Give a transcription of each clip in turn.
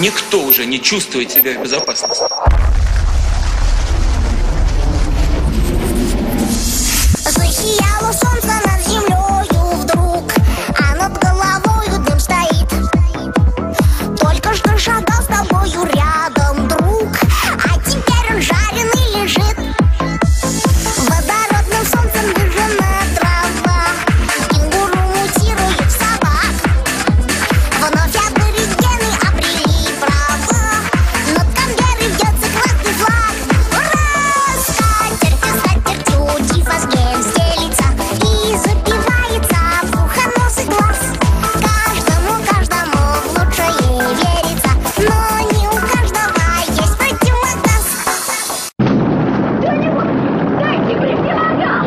никто уже не чувствует себя в безопасности. Засияло солнце над землею вдруг, а над головою дым стоит. Только что шагал с тобою рядом, друг, а теперь он жареный лежит. Водородным солнцем выжжена трава, кенгуру мутируют в собак. Вновь аборигены обрели права, над Канберрой вьется красный флаг. Ура! Скатертью, скатертью диффазген стелится и запивается в ухо, нос и глаз. Каждому в лучшее верится, но не у каждого есть противогаз. Кто-нибудь, дайте противогаз!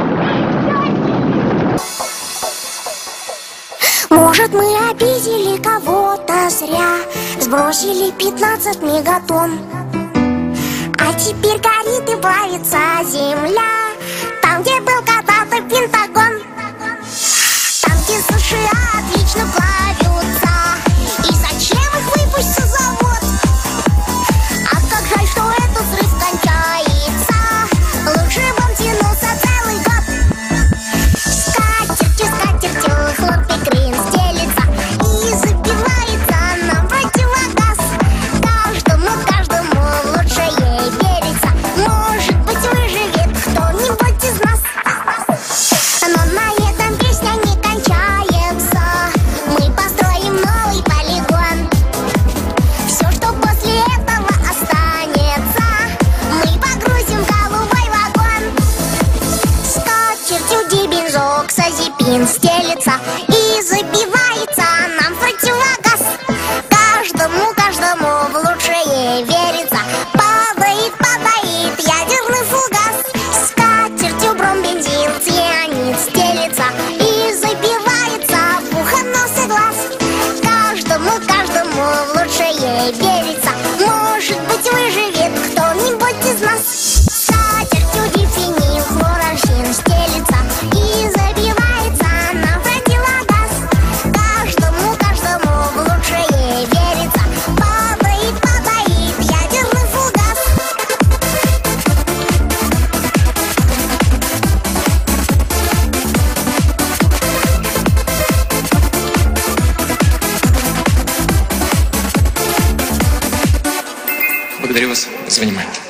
Может, мы обидели кого-то зря, сбросили 15 мегатонн, а теперь горит и плавится земля, там, где был когда-то Пентагон. Там, где США отлично плавятся, и зачем их выпустил завод? А как жаль, что этот взрыв кончается, лучше бы он тянулся целый год. Скатертью, скатертью хлопья крин стелится и запивается нам противогаз. Каждому в лучшее верится, может быть, выживет кто-нибудь из нас. Но на этом песня не кончается, мы построим новый полигон. Все, что после этого останется, мы погрузим в голубой вагон. Скатертью дибензоксазепин стелится и запивается нам противогаз. Каждому в лучшее верится, падает ядерный фугас. Скатертью бромбензин цианид стелится и запивается в ухо, нос и глаз. Каждому в лучшее верится, может быть, выживет кто-нибудь из нас. Скатертью дифенилхлорамфин стелится и запивается нам противогаз. Каждому в лучшее верится, падает ядерный фугас. Благодарю вас за внимание.